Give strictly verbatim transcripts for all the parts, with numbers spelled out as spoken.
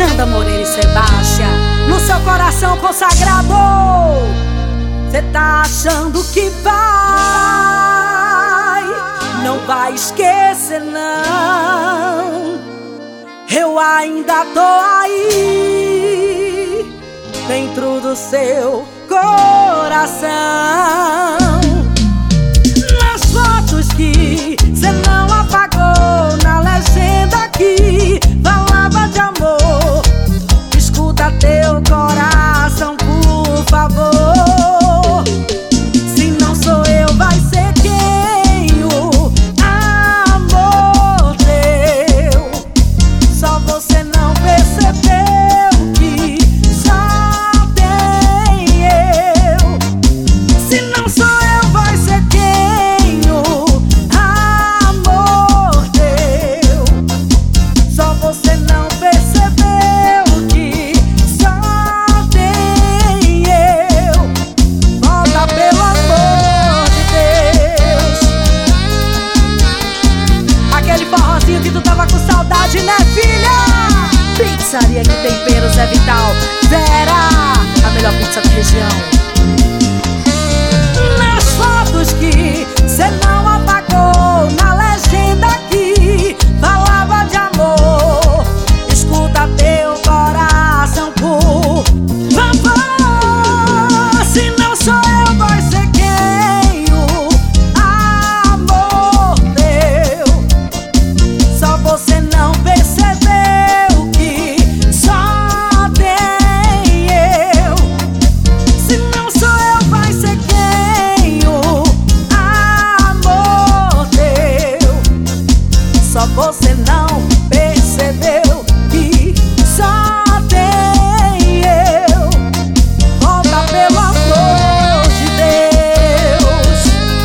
Nanda Moreira e Sebastião, no seu coração consagrado. Cê tá achando que vai, não vai esquecer não. Eu ainda tô aí, dentro do seu coração. Nas fotos que cê não apagou, na legenda que falava de amor, escuta teu coração, por favor. Se não sou eu, vai ser quem? O amor teu. Só você não percebeu que só tem eu. Se não sou eu, vai ser quem? O amor teu. Só você não percebeu que só tem eu. Volta, pelo amor de Deus. Aquele forrozinho que tu tava com saudade, né, filha? Pizzaria de temperos é vital. Vera, a melhor pizza da região. Nas fotos que cê não apagou, na legenda que falava de amor, escuta teu coração, por favor. Se não sou eu, vai ser quem? O amor teu. Só você não percebeu que só tem eu. Se não sou eu, vai ser quem? O amor teu. Só você não percebeu que só tem eu. Volta, pelo amor de Deus.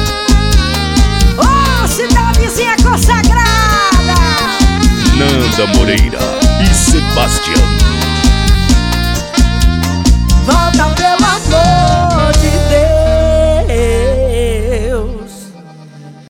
Oh, cidadezinha consagrada. Nanda Moreira e Sebastião.